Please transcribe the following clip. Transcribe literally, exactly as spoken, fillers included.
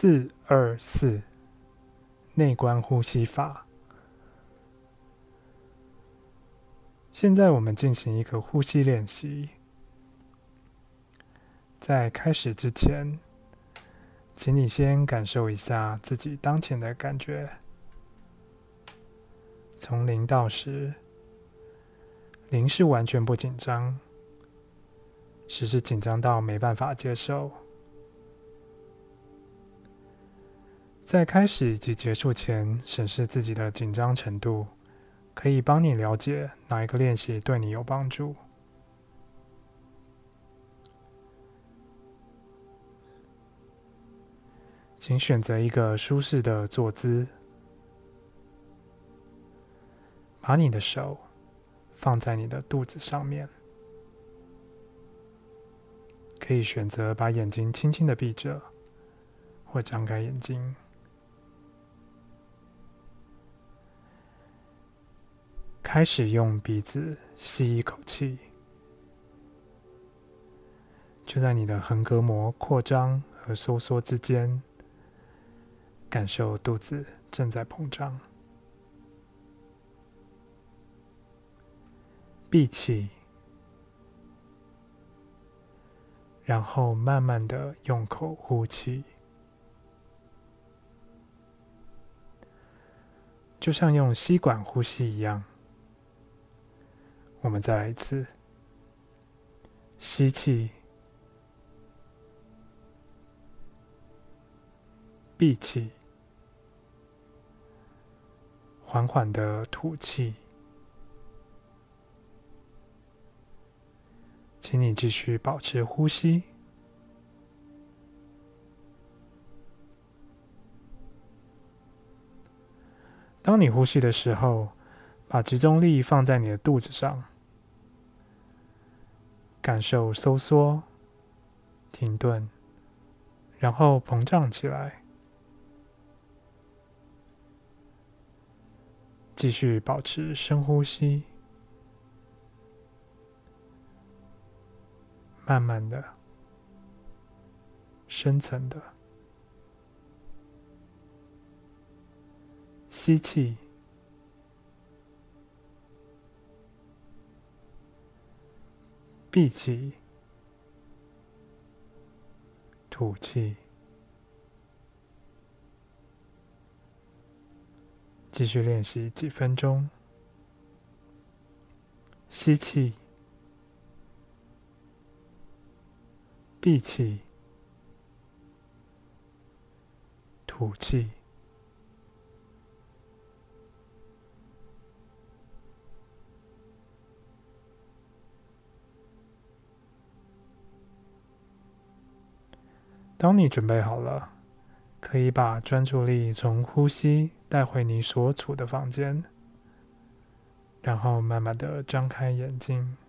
四二四内观呼吸法。现在我们进行一个呼吸练习。在开始之前，请你先感受一下自己当前的感觉，从零到十，零是完全不紧张，十是紧张到没办法接受。在开始以及结束前，审视自己的紧张程度，可以帮你了解哪一个练习对你有帮助。请选择一个舒适的坐姿，把你的手放在你的肚子上面，可以选择把眼睛轻轻的闭着，或张开眼睛。开始用鼻子吸一口气，就在你的横膈膜扩张和收缩之间，感受肚子正在膨胀。闭气，然后慢慢的用口呼气，就像用吸管呼吸一样。我们再来一次，吸气，闭气，缓缓的吐气。请你继续保持呼吸。当你呼吸的时候，把集中力放在你的肚子上，感受收缩、停顿，然后膨胀起来。继续保持深呼吸，慢慢的、深层的吸气，闭气，吐气。继续练习几分钟。吸气，闭气，吐气。当你准备好了，可以把专注力从呼吸带回你所处的房间，然后慢慢的张开眼睛。